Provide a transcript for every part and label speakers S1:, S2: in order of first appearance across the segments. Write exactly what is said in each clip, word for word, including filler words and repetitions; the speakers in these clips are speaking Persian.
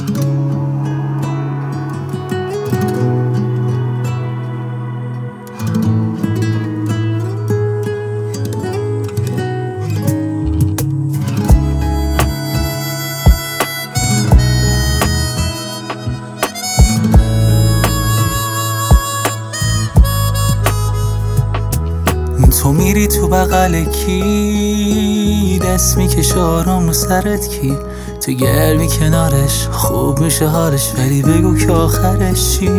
S1: تو میری تو بغل کی، دست میکشه آرام رو سرت کی، تو گرمی کنارش خوب میشه حالش، ولی بگو که آخرش چی؟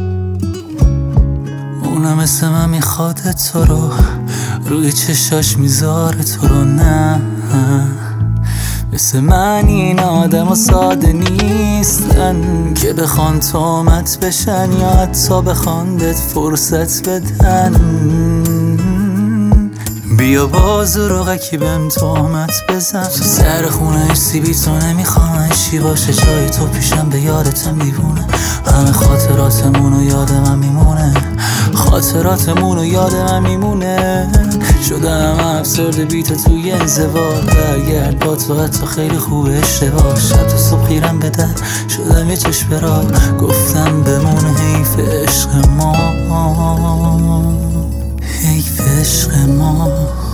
S1: اونم مثل من میخواد تو رو، روی چشاش میذاره تو رو، نه مثل من این آدم و ساده نیستن که بخوان تومت بشن یا حتی بخوان بهت فرصت بدن. بیا باز روغکی بهم تهمت بزن، تو سر خونه سیبی تو نمیخوام اشی باشه، جای تو پیشم به یادتم دیوونه، همه خاطراتمونو یاد من میمونه، خاطراتمونو یاد من میمونه. شدم افسرده بیت توی انزوا، برگرد با تو حتی خیلی خوبه اشتباه، شب تا صبح خیرم به در شدم یه چشم را، گفتم بمونه حیف عشق ما، حیف عشق ما.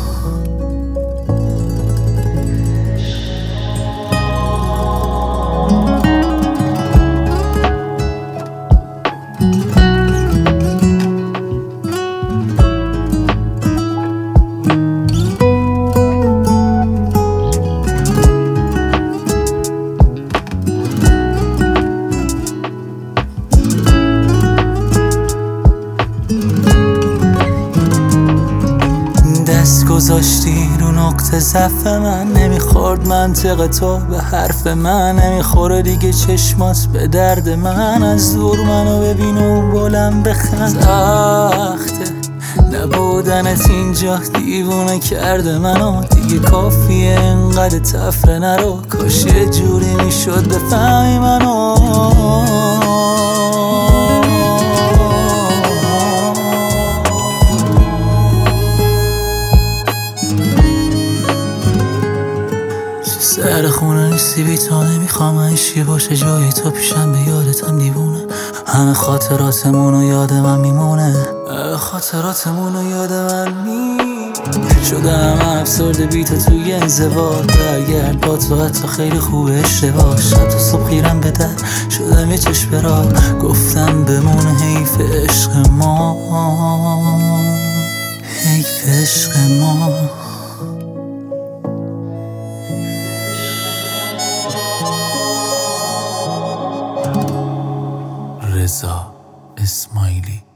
S1: دست گذاشتی رو نقطه ضعف من، نمیخورد منطق تو به حرف من، نمیخوره دیگه چشمات به درد من، از دور منو ببین و بلند بخند. سخته نبودنت اینجا دیوونه کرده منو، دیگه کافیه انقدر تفره نرو، کاش یه جوری میشد بفهمی منو. سر خونه نیستی بی تو نمیخوام اشی باشه، جای تو پیشم به یادتم دیوونه، همه خاطراتمونو یاد من میمونه، خاطراتمونو یاد من میمونه. شدم افسرده بی تو توی انزوا، برگرد با تو حتی خیلی خوبه اشتباه، شب تا صبح خیرم به در شدم یه چشم را، گفتم بمونه حیف عشق ما، حیف عشق ما. رضا اسماعیلی.